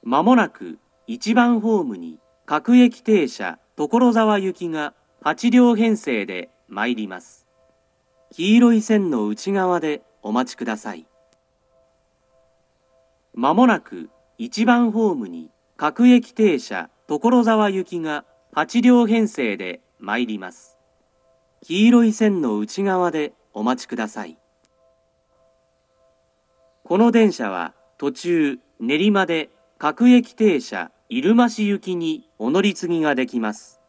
まもなく1番ホームに各駅停車所沢行きが8両編成で参ります。黄色い線の内側でお待ちください。まもなく1番ホームに各駅停車所沢行きが8両編成で参ります。黄色い線の内側でお待ちください。この電車は途中練馬で各駅停車入間市行きにお乗り継ぎができます。